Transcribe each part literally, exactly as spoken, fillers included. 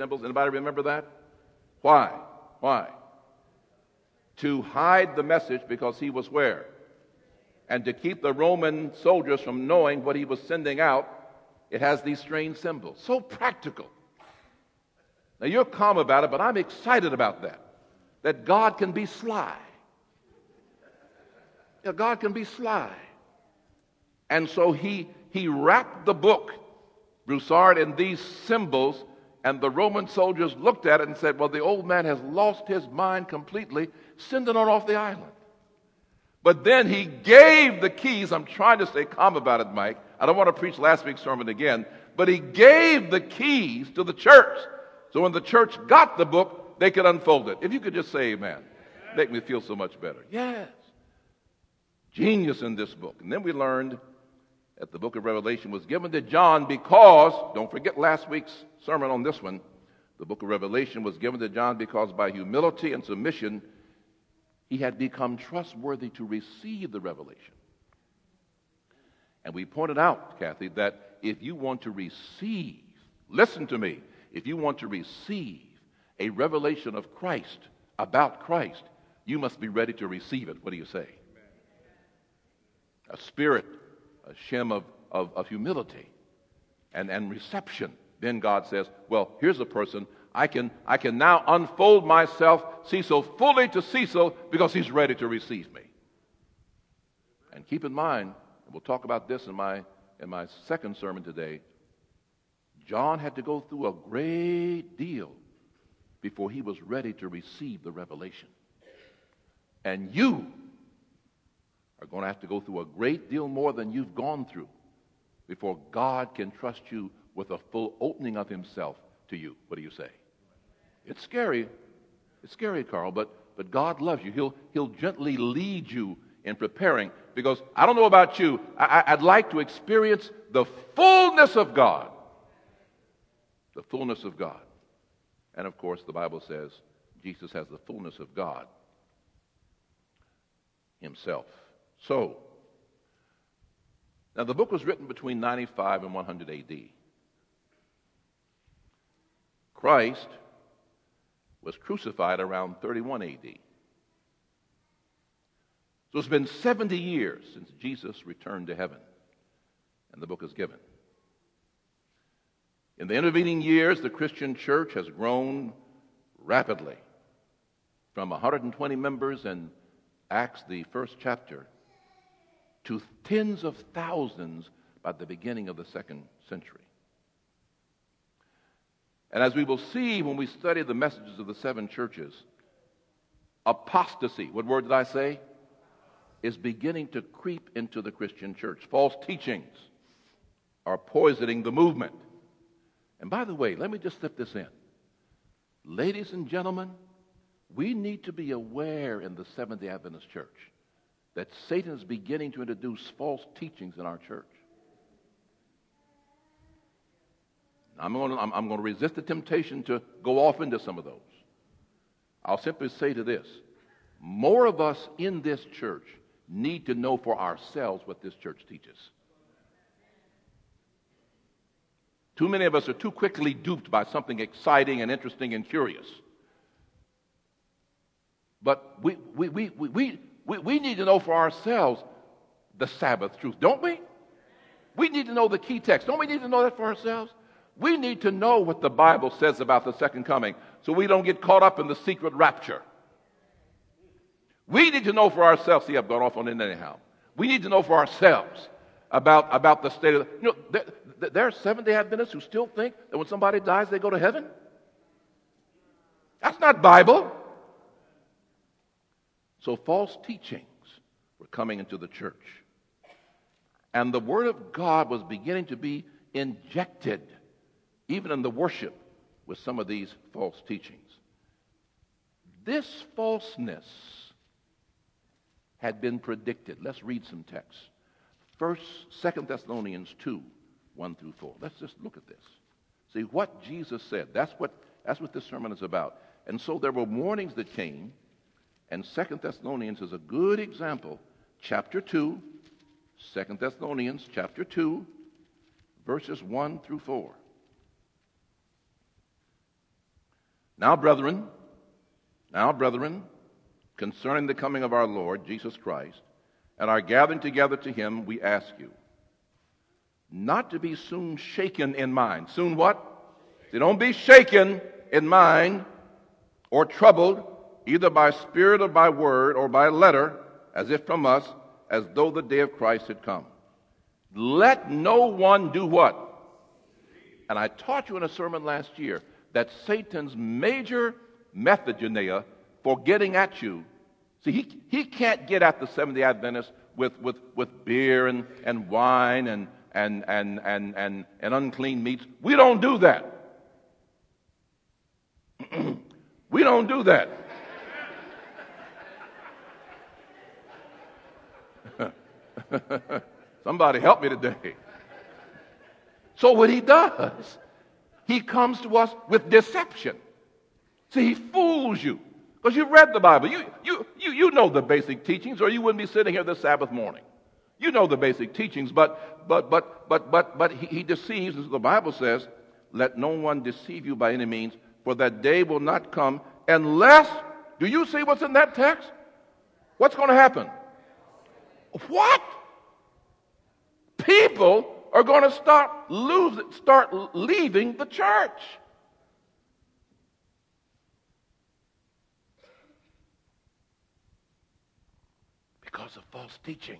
symbols? Anybody remember that? Why? Why? To hide the message, because he was where? And to keep the Roman soldiers from knowing what he was sending out, it has these strange symbols. So practical. Now you're calm about it, but I'm excited about that. That God can be sly. Yeah, God can be sly. And so he, he wrapped the book, Broussard, in these symbols, and the Roman soldiers looked at it and said, well, the old man has lost his mind completely. Send it on off the island. But then he gave the keys. I'm trying to stay calm about it, Mike. I don't want to preach last week's sermon again. But he gave the keys to the church. So when the church got the book, they could unfold it. If you could just say amen. Make me feel so much better. Yes. Genius in this book. And then we learned that the book of Revelation was given to John because, don't forget last week's sermon on this one, the book of Revelation was given to John because by humility and submission, he had become trustworthy to receive the revelation. And we pointed out, Kathy, that if you want to receive, listen to me, if you want to receive a revelation of Christ, about Christ, you must be ready to receive it. What do you say? A spirit, a shem of, of, of humility and, and reception. Then God says, well, here's a person I can, I can now unfold myself, Cecil, fully to Cecil, because he's ready to receive me. And keep in mind, and we'll talk about this in my, in my second sermon today, John had to go through a great deal before he was ready to receive the revelation. And you are going to have to go through a great deal more than you've gone through before God can trust you with a full opening of himself to you. What do you say? It's scary. It's scary, Carl, but, but God loves you. He'll, he'll gently lead you in preparing, because I don't know about you, I, I'd like to experience the fullness of God. The fullness of God. And of course, the Bible says Jesus has the fullness of God himself. So, now the book was written between ninety-five and one hundred A D. Christ was crucified around thirty-one A D. So it's been seventy years since Jesus returned to heaven, and the book is given. In the intervening years, the Christian church has grown rapidly from one hundred twenty members in Acts, the first chapter, to tens of thousands by the beginning of the second century. And as we will see when we study the messages of the seven churches, apostasy, what word did I say? Is beginning to creep into the Christian church. False teachings are poisoning the movement. And by the way, let me just slip this in. Ladies and gentlemen, we need to be aware in the Seventh-day Adventist church that Satan is beginning to introduce false teachings in our church. I'm going, to, I'm, I'm going to resist the temptation to go off into some of those. I'll simply say to this, more of us in this church need to know for ourselves what this church teaches. Too many of us are too quickly duped by something exciting and interesting and curious. But we, we, we, we, we, we, we need to know for ourselves the Sabbath truth, don't we? We need to know the key text. Don't we need to know that for ourselves? We need to know what the Bible says about the second coming so we don't get caught up in the secret rapture. We need to know for ourselves. See, I've gone off on it anyhow. We need to know for ourselves about, about the state of... You know, there, there are Seventh-day Adventists who still think that when somebody dies, they go to heaven. That's not Bible. So false teachings were coming into the church. And the Word of God was beginning to be injected, even in the worship, with some of these false teachings. This falseness had been predicted. Let's read some texts. First, Second Thessalonians two, one through four. Let's just look at this. See what Jesus said. That's what, that's what this sermon is about. And so there were warnings that came, and Second Thessalonians is a good example. Chapter two, Second Thessalonians chapter two, verses one through four. Now, brethren, now, brethren, concerning the coming of our Lord Jesus Christ and our gathering together to him, we ask you not to be soon shaken in mind. Soon what? So don't be shaken in mind or troubled, either by spirit or by word or by letter, as if from us, as though the day of Christ had come. Let no one do what? And I taught you in a sermon last year that Satan's major method, Janea, for getting at you, see, he, he can't get at the Seventh-day Adventists with, with, with beer and, and wine and, and, and, and, and, and unclean meats. We don't do that. We don't do that. Somebody help me today. So what he does, he comes to us with deception. See, he fools you. Because you've read the Bible. You, you, you, you know the basic teachings, or you wouldn't be sitting here this Sabbath morning. You know the basic teachings, but but but but but but he, he deceives, as the Bible says, let no one deceive you by any means, for that day will not come unless, do you see what's in that text? What's going to happen? What? People are going to start losing, start leaving the church. Because of false teaching.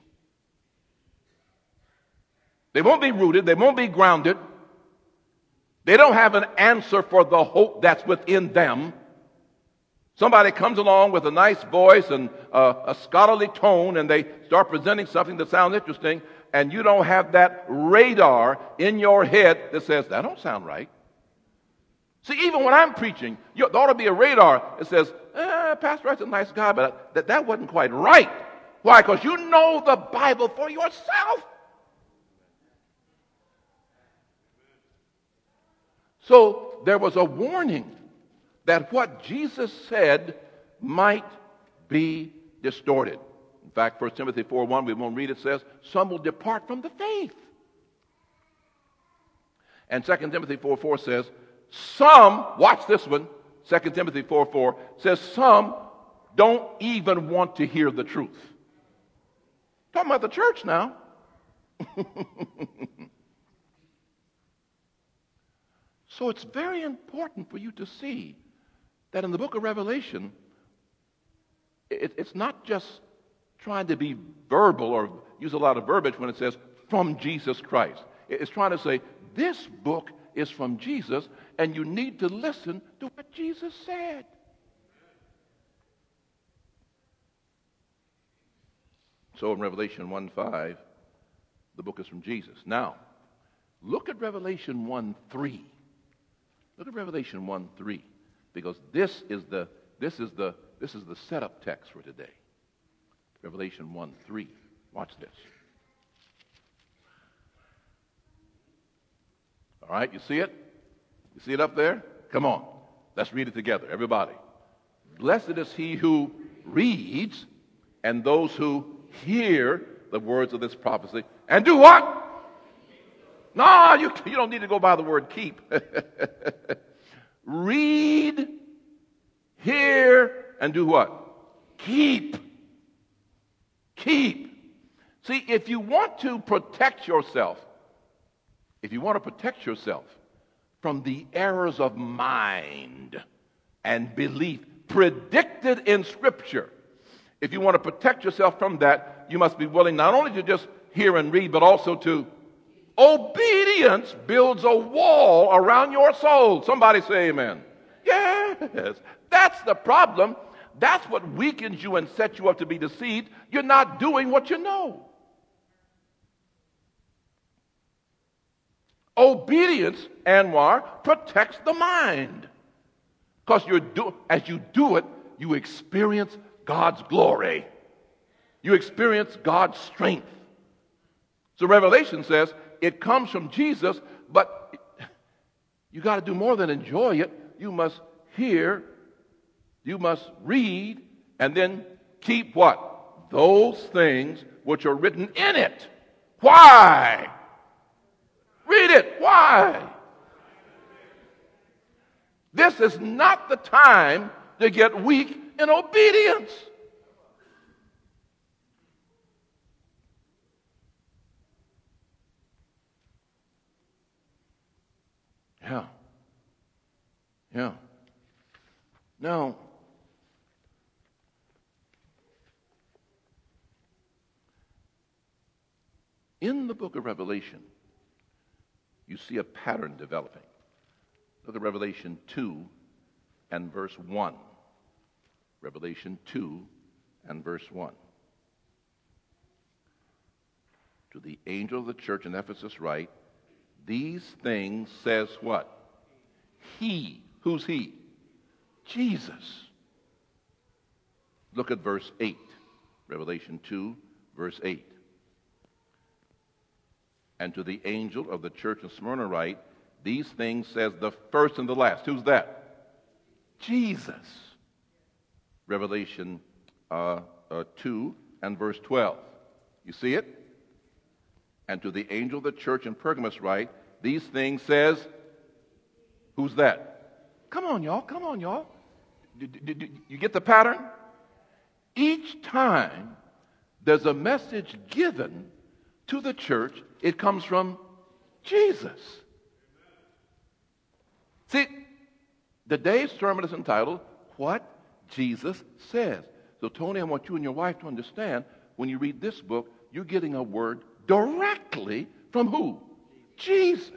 They won't be rooted. They won't be grounded. They don't have an answer for the hope that's within them. Somebody comes along with a nice voice and uh, a scholarly tone, and they start presenting something that sounds interesting, and you don't have that radar in your head that says, that don't sound right. See, even when I'm preaching, you, there ought to be a radar that says, eh, Pastor Wright's a nice guy, but that, that wasn't quite right. Why? Because you know the Bible for yourself. So there was a warning that what Jesus said might be distorted. In fact, First Timothy four one, we won't read it, says, some will depart from the faith. And Second Timothy four four says, some, watch this one, Second Timothy four four, says some don't even want to hear the truth. Talking about the church now. So it's very important for you to see that in the book of Revelation, it, it's not just trying to be verbal or use a lot of verbiage when it says from Jesus Christ. It's trying to say this book is from Jesus, and you need to listen to what Jesus said. So in Revelation one five, the book is from Jesus. Now, look at Revelation one three. Look at Revelation one three, because this is the this is the this is the setup text for today. Revelation one three. Watch this. All right, you see it? You see it up there? Come on. Let's read it together, everybody. Blessed is he who reads and those who hear the words of this prophecy and do what? No, you, you don't need to go by the word keep. Read, hear, and do what? Keep. Keep. See, if you want to protect yourself, if you want to protect yourself from the errors of mind and belief predicted in Scripture, if you want to protect yourself from that, you must be willing not only to just hear and read, but also to obedience builds a wall around your soul. Somebody say amen. Yes, that's the problem. That's what weakens you and sets you up to be deceived. You're not doing what you know. Obedience, Anwar, protects the mind. Because you do, as you do it, you experience God's glory. You experience God's strength. So Revelation says it comes from Jesus, but you got to do more than enjoy it. You must hear, you must read, and then keep what? Those things which are written in it. Why? Read it. Why? This is not the time to get weak in obedience. Yeah. Yeah. Now, in the book of Revelation, you see a pattern developing. Look at Revelation two and verse one. Revelation two and verse one. To the angel of the church in Ephesus write, these things says what? He. Who's he? Jesus. Look at verse eight. Revelation two, verse eight. And to the angel of the church of Smyrna write, these things says the first and the last. Who's that? Jesus. Revelation uh, uh, two and verse twelve. You see it? And to the angel of the church in Pergamos write, these things says, who's that? Come on, y'all. Come on, y'all. Did, did, did you get the pattern? Each time there's a message given to the church, it comes from Jesus. See, today's sermon is entitled, What Jesus Says. So, Tony, I want you and your wife to understand, when you read this book, you're getting a word directly from who? Jesus.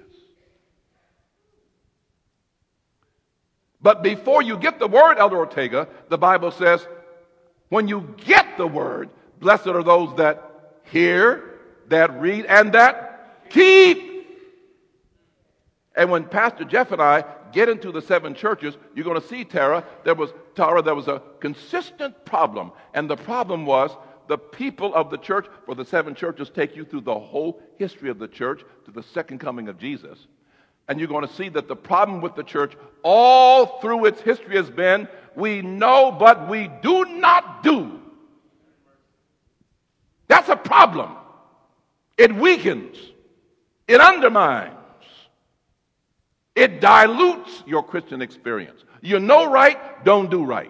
But before you get the word, Elder Ortega, the Bible says, when you get the word, blessed are those that hear, that read, and that keep. And when Pastor Jeff and I get into the seven churches, you're going to see, Tara, there was Tara, there was a consistent problem. And the problem was the people of the church, for the seven churches take you through the whole history of the church to the second coming of Jesus. And you're going to see that the problem with the church all through its history has been, we know, but we do not do. That's a problem. It weakens. It undermines. It dilutes your Christian experience. You know right, don't do right.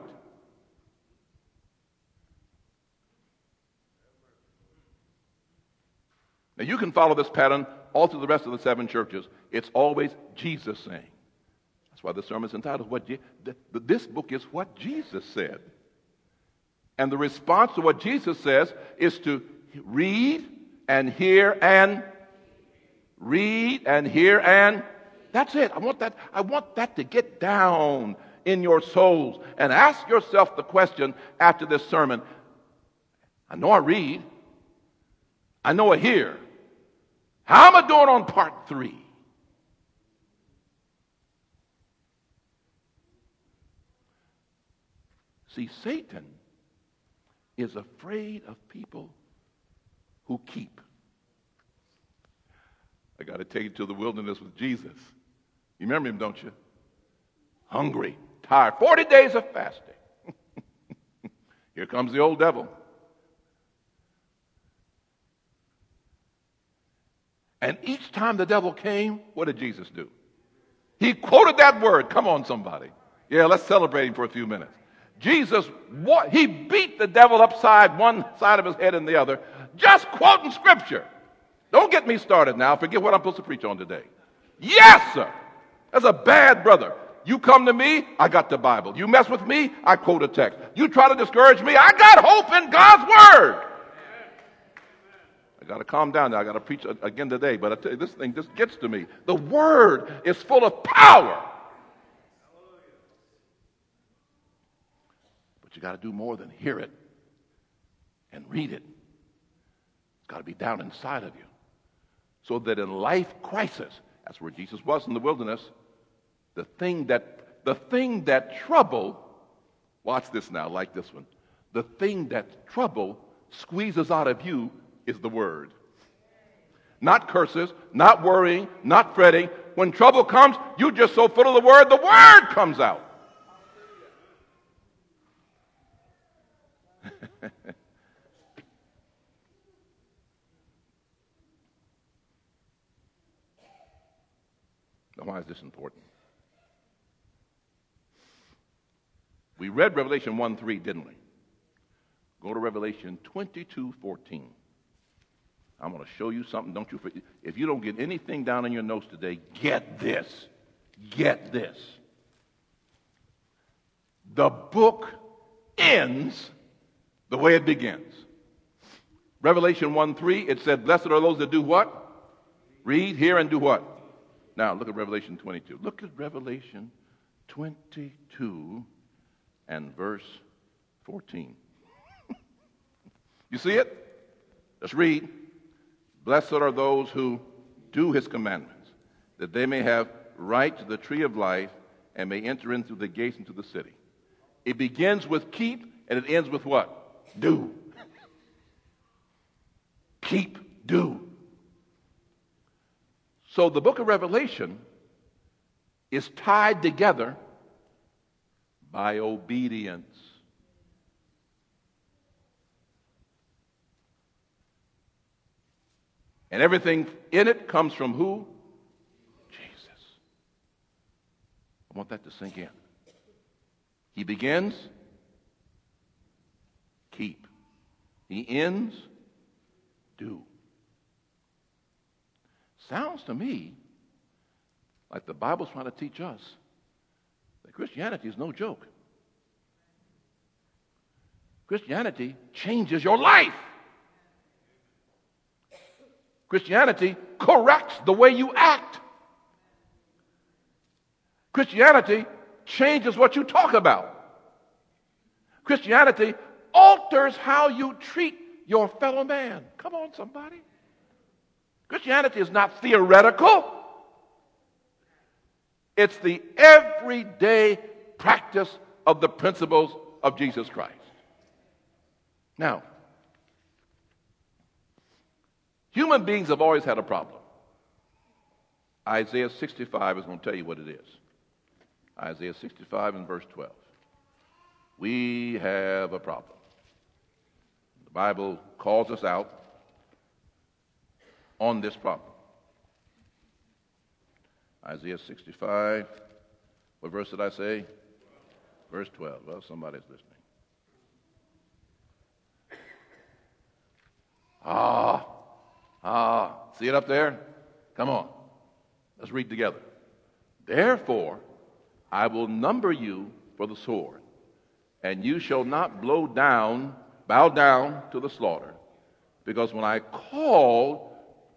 Now you can follow this pattern all through the rest of the seven churches. It's always Jesus saying. That's why the sermon is entitled, "What Je- this book is what Jesus said." And the response to what Jesus says is to read and hear and read and hear and that's it. I want that, I want that to get down in your souls. And ask yourself the question after this sermon. I know I read. I know I hear. How am I doing on part three? See, Satan is afraid of people who keep. I got to take you to the wilderness with Jesus. You remember him, don't you? Hungry, tired, forty days of fasting. Here comes the old devil. And each time the devil came, what did Jesus do? He quoted that word. Come on, somebody. Yeah, let's celebrate him for a few minutes. Jesus, what, he beat the devil upside one side of his head and the other, just quoting scripture. Don't get me started now. Forget what I'm supposed to preach on today. Yes, sir. That's a bad brother. You come to me, I got the Bible. You mess with me, I quote a text. You try to discourage me, I got hope in God's word. I got to calm down now. I got to preach again today, but I tell you, this thing just gets to me. The word is full of power. But you got to do more than hear it and read it. It's got to be down inside of you. So that in life crisis, that's where Jesus was in the wilderness, the thing that the thing that trouble, watch this now, like this one. The thing that trouble squeezes out of you is the word. Not curses, not worrying, not fretting. When trouble comes, you're just so full of the word, the word comes out. Now, why is this important? We read Revelation one three, didn't we? Go to Revelation twenty-two fourteen. I'm going to show you something. Don't you forget. If you don't get anything down in your notes today, get this. Get this. The book ends the way it begins. Revelation one three, it said, blessed are those that do what? Read, hear, and do what? Now, look at Revelation twenty-two. Look at Revelation twenty-two and verse fourteen. You see it? Let's read. Blessed are those who do his commandments, that they may have right to the tree of life and may enter in through the gates into the city. It begins with keep and it ends with what? Do. Keep, do. So the book of Revelation is tied together by obedience. And everything in it comes from who? Jesus. I want that to sink in. He begins, keep. He ends, do. Sounds to me like the Bible's trying to teach us that Christianity is no joke. Christianity changes your life. Christianity corrects the way you act. Christianity changes what you talk about. Christianity alters how you treat your fellow man. Come on, somebody. Christianity is not theoretical. It's the everyday practice of the principles of Jesus Christ. Now, human beings have always had a problem. Isaiah sixty-five is going to tell you what it is. Isaiah sixty-five and verse twelve. We have a problem. The Bible calls us out on this problem. Isaiah sixty-five. What verse did I say? Verse twelve. Well, somebody's listening. Ah. Ah, see it up there? Come on. Let's read together. Therefore, I will number you for the sword, and you shall not blow down, bow down to the slaughter, because when I called,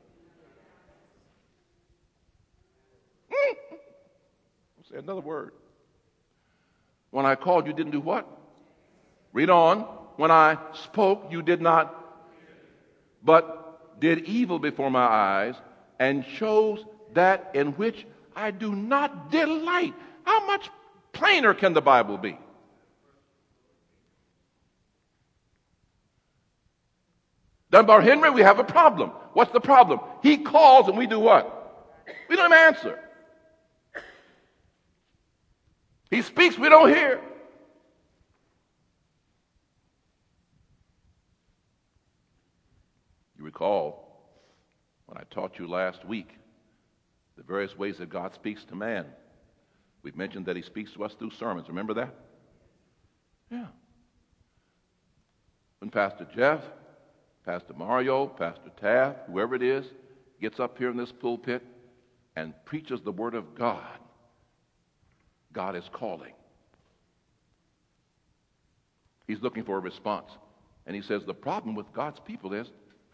I'll say another word. When I called, you didn't do what? Read on. When I spoke, you did not, but did evil before my eyes, and chose that in which I do not delight. How much plainer can the Bible be? Dunbar Henry, we have a problem. What's the problem? He calls and we do what? We don't even answer. He speaks, we don't hear. You recall when I taught you last week the various ways that God speaks to man. We've mentioned that he speaks to us through sermons. Remember that? Yeah. When Pastor Jeff, Pastor Mario, Pastor Taft, whoever it is, gets up here in this pulpit and preaches the Word of God, God is calling. He's looking for a response. And he says the problem with God's people is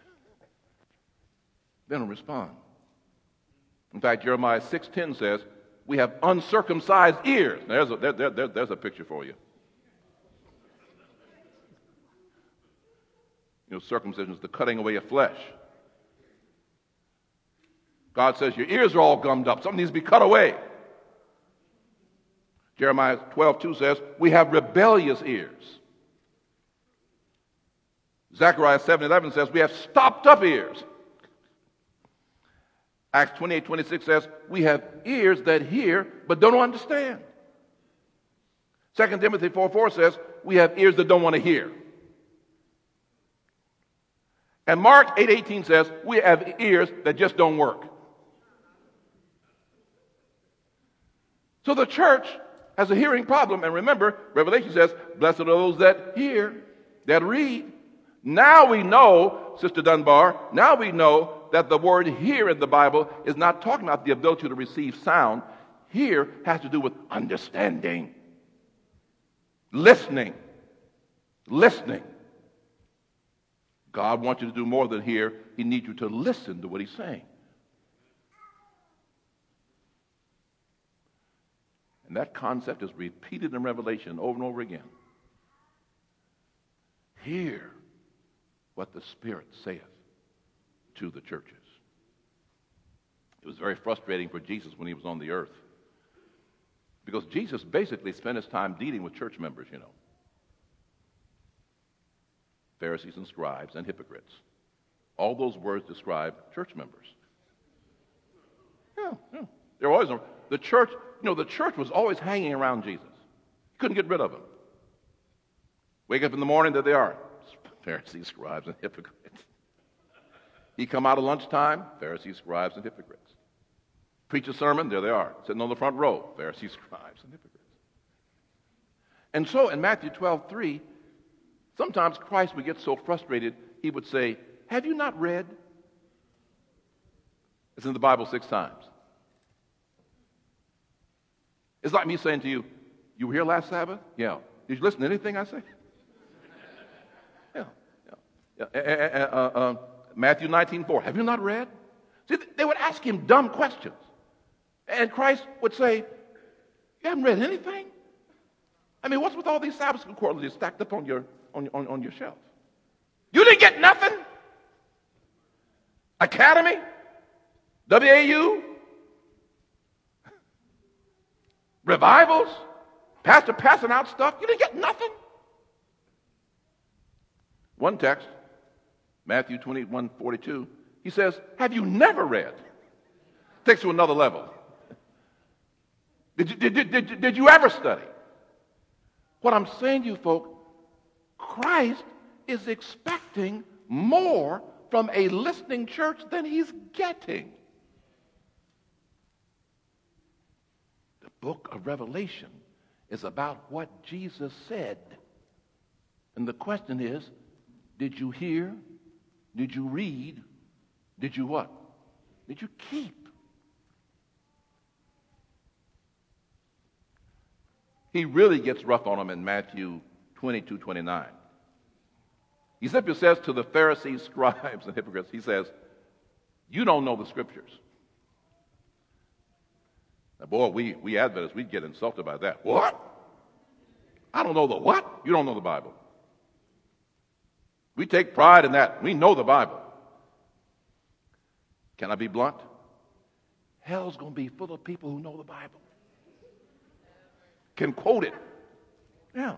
they don't respond. In fact, Jeremiah six ten says, we have uncircumcised ears. There's a, there, there, there's a picture for you. You know, circumcision is the cutting away of flesh. God says your ears are all gummed up. Something needs to be cut away. Jeremiah twelve two says, we have rebellious ears. Zechariah seven eleven says, we have stopped up ears. Acts twenty-eight twenty-six says, we have ears that hear but don't understand. Second Timothy four four says, we have ears that don't want to hear. And Mark eight eighteen says, we have ears that just don't work. So the church has a hearing problem. And remember, Revelation says, blessed are those that hear, that read. Now we know, Sister Dunbar, now we know that the word hear in the Bible is not talking about the ability to receive sound. Hear has to do with understanding, listening, listening. God wants you to do more than hear. He needs you to listen to what he's saying. And that concept is repeated in Revelation over and over again. Hear what the Spirit saith to the churches. It was very frustrating for Jesus when he was on the earth, because Jesus basically spent his time dealing with church members, you know. Pharisees and scribes and hypocrites. All those words describe church members. Yeah, yeah. They're always, the church, you know, the church was always hanging around Jesus. You couldn't get rid of them. Wake up in the morning, there they are. Pharisees, scribes, and hypocrites. He come out at lunchtime, Pharisees, scribes, and hypocrites. Preach a sermon, there they are, sitting on the front row, Pharisees, scribes, and hypocrites. And so in Matthew twelve three, sometimes Christ would get so frustrated, he would say, have you not read? It's in the Bible six times. It's like me saying to you, you were here last Sabbath? Yeah. Did you listen to anything I said? Yeah. yeah. yeah. Uh, uh, uh, Matthew nineteen four. Have you not read? See, they would ask him dumb questions. And Christ would say, you haven't read anything? I mean, what's with all these Sabbath school quarterlies stacked up on your on, on, on your shelf? You didn't get nothing? Academy? W A U? Revivals? Pastor passing out stuff? You didn't get nothing? One text, Matthew twenty-one forty-two, he says, have you never read? Takes to another level. Did you, did, did, did, did you ever study? What I'm saying to you folk, Christ is expecting more from a listening church than he's getting. The book of Revelation is about what Jesus said. And the question is, did you hear? Did you read? Did you what? Did you keep? He really gets rough on them in Matthew twenty-two twenty-nine. He simply says to the Pharisees, scribes, and hypocrites, he says, you don't know the scriptures. Now, boy, we, we Adventists, we'd get insulted by that. What? I don't know the what? You don't know the Bible. We take pride in that. We know the Bible. Can I be blunt? Hell's going to be full of people who know the Bible. Can quote it. Yeah.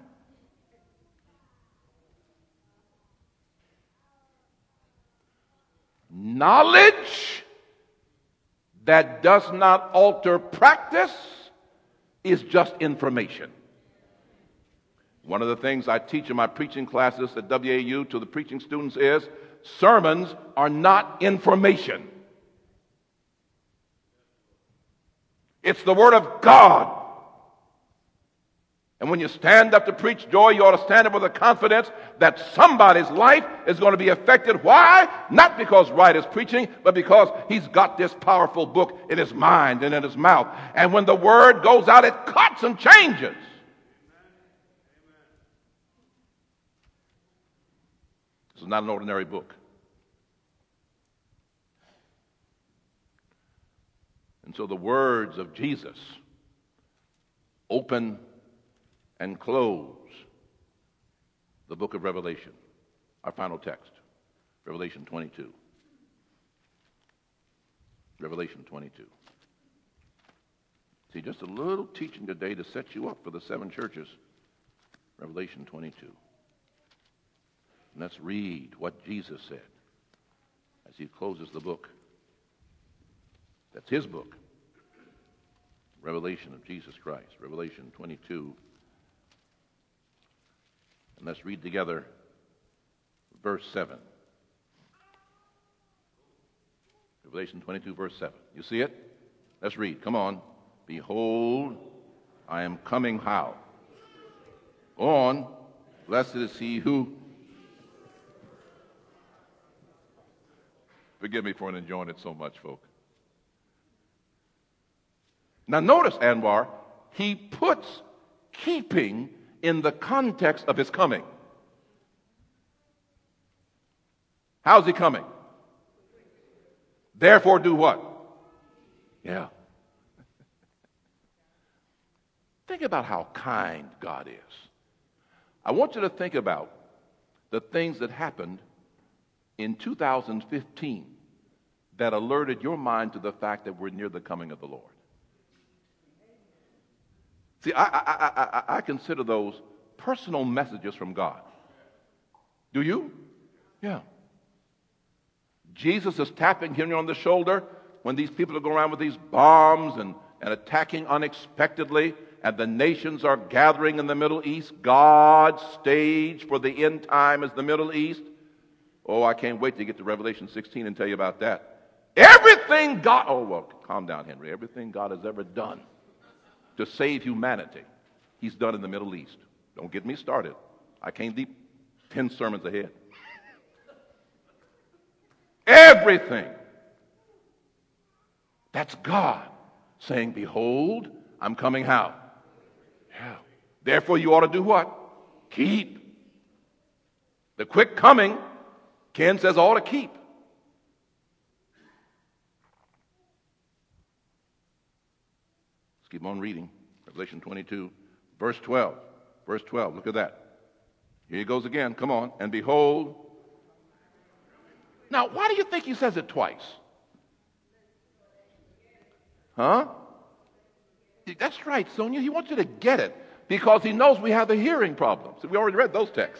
Knowledge that does not alter practice is just information. One of the things I teach in my preaching classes at W A U to the preaching students is sermons are not information. It's the Word of God. And when you stand up to preach joy, you ought to stand up with a confidence that somebody's life is going to be affected. Why? Not because Wright is preaching, but because he's got this powerful book in his mind and in his mouth. And when the word goes out, it cuts and changes. This is not an ordinary book. And so the words of Jesus open and close the book of Revelation. Our final text, Revelation twenty-two. Revelation twenty-two. See, just a little teaching today to set you up for the seven churches. Revelation twenty-two. And let's read what Jesus said as he closes the book. That's his book. Revelation of Jesus Christ. Revelation twenty-two. And let's read together verse seven. Revelation twenty-two, verse seven. You see it? Let's read. Come on. Behold, I am coming how? On, blessed is he who. Forgive me for enjoying it so much, folks. Now notice, Anwar, he puts keeping in the context of his coming. How's he coming? Therefore do what? Yeah. Think about how kind God is. I want you to think about the things that happened in two thousand fifteen that alerted your mind to the fact that we're near the coming of the Lord. See, I, I, I, I, I consider those personal messages from God. Do you? Yeah. Jesus is tapping him on the shoulder when these people are going around with these bombs and, and attacking unexpectedly, and the nations are gathering in the Middle East. God's stage for the end time is the Middle East. Oh, I can't wait to get to Revelation sixteen and tell you about that. Everything God, oh, well, calm down, Henry. Everything God has ever done to save humanity, he's done in the Middle East. Don't get me started. I can't be ten sermons ahead. Everything. That's God saying, behold, I'm coming how? Yeah. Therefore, you ought to do what? Keep. The quick coming, Ken says, ought to keep. Let's keep on reading. Revelation twenty-two, verse twelve. Verse twelve, look at that. Here he goes again. Come on. And behold. Now, why do you think he says it twice? Huh? That's right, Sonia. He wants you to get it because he knows we have the hearing problem. So we already read those texts.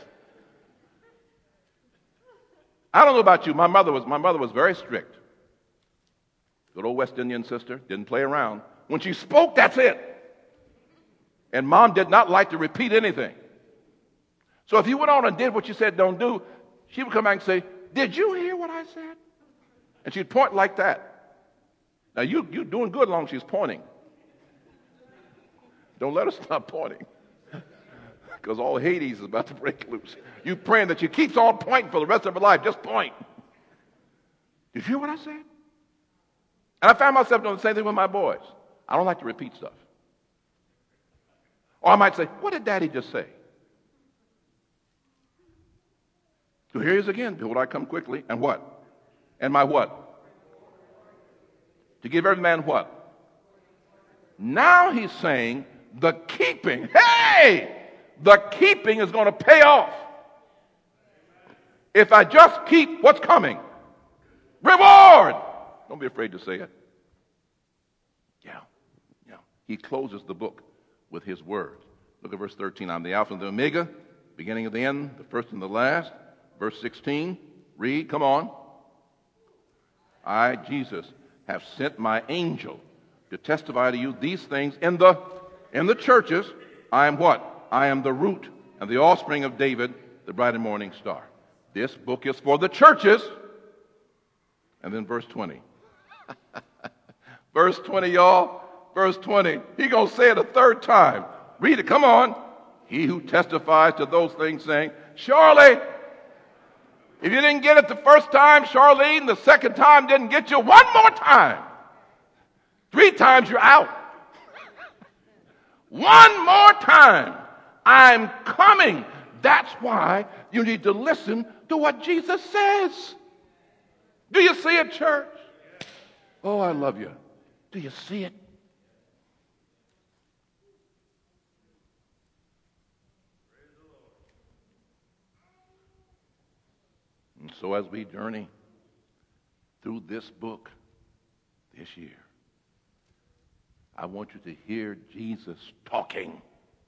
I don't know about you. My mother was my mother was very strict. Good old West Indian sister, didn't play around. When she spoke, that's it. And Mom did not like to repeat anything. So if you went on and did what you said don't do, she would come back and say, did you hear what I said? And she'd point like that. Now, you, you're doing good as long as she's pointing. Don't let her stop pointing. Because all Hades is about to break loose. You praying that she keeps on pointing for the rest of her life. Just point. Did you hear what I said? And I found myself doing the same thing with my boys. I don't like to repeat stuff. Or I might say, what did Daddy just say? So here he is again. Behold, I come quickly. And what? And my what? To give every man what? Now he's saying the keeping. Hey! The keeping is going to pay off. If I just keep what's coming. Reward! Don't be afraid to say it. Yeah. Yeah. He closes the book with his word. Look at verse thirteen. I'm the Alpha and the Omega, beginning and the end, the first and the last. Verse sixteen. Read. Come on. I, Jesus, have sent my angel to testify to you these things in the in the churches. I am what? I am the root and the offspring of David, the bright and morning star. This book is for the churches. And then verse twenty. Verse twenty, y'all. Verse twenty. He gonna say it a third time. Read it. Come on. He who testifies to those things, saying, surely, if you didn't get it the first time, Charlene, the second time didn't get you, one more time. Three times you're out. One more time. I'm coming. That's why you need to listen to what Jesus says. Do you see it, church? Oh, I love you. Do you see it? And so as we journey through this book this year, I want you to hear Jesus talking.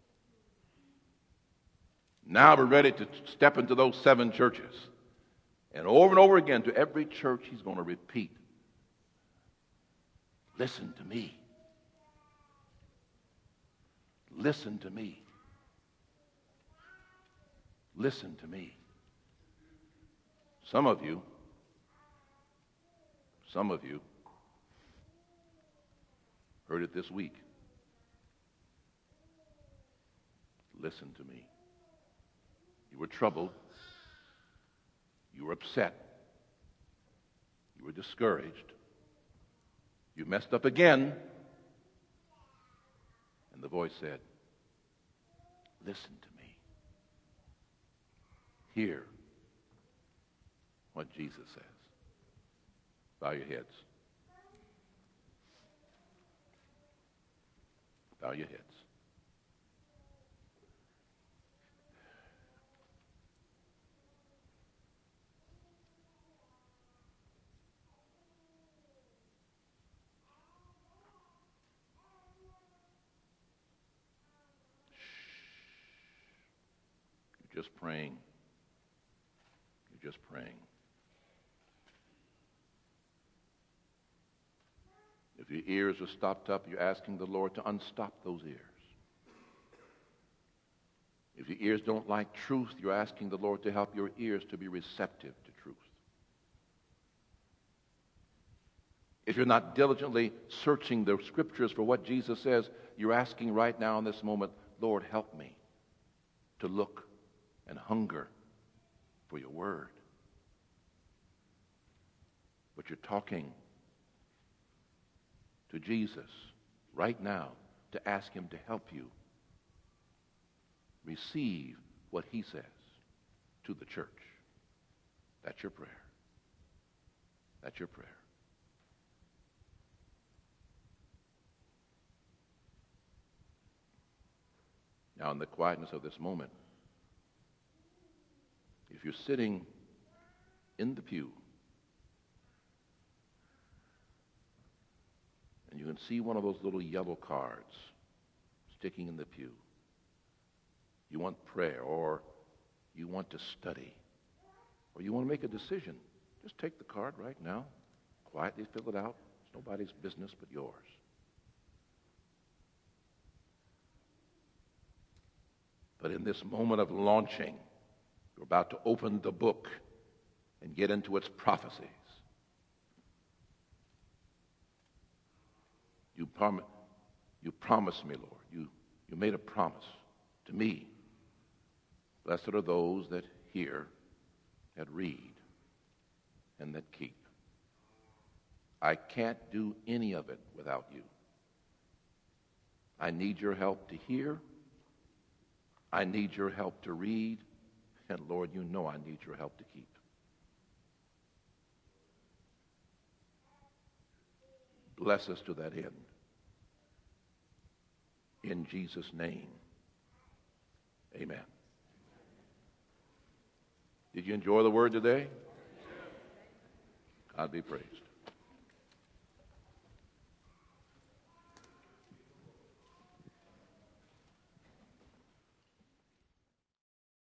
Now we're ready to step into those seven churches. And over and over again, to every church, he's going to repeat, listen to me. Listen to me. Listen to me. Some of you, some of you heard it this week. listen to me. You were troubled. You were upset. You were discouraged. You messed up again. And the voice said, listen to me. Hear what Jesus says. Bow your heads. Bow your heads. You're just praying. You're just praying. If your ears are stopped up, you're asking the Lord to unstop those ears. If your ears don't like truth, you're asking the Lord to help your ears to be receptive to truth. If you're not diligently searching the scriptures for what Jesus says, you're asking right now in this moment, Lord, help me to look and hunger for your word. But you're talking to Jesus right now to ask him to help you receive what he says to the church. That's your prayer. That's your prayer. Now, in the quietness of this moment, if you're sitting in the pew and you can see one of those little yellow cards sticking in the pew, you want prayer, or you want to study, or you want to make a decision, just take the card right now, quietly fill it out. It's nobody's business but yours. But in this moment of launching, you're about to open the book and get into its prophecies. You, prom- you promised me, Lord. You, you made a promise to me. Blessed are those that hear, that read, and that keep. I can't do any of it without you. I need your help to hear. I need your help to read. And Lord, you know I need your help to keep. Bless us to that end. In Jesus' name, amen. Did you enjoy the word today? God be praised.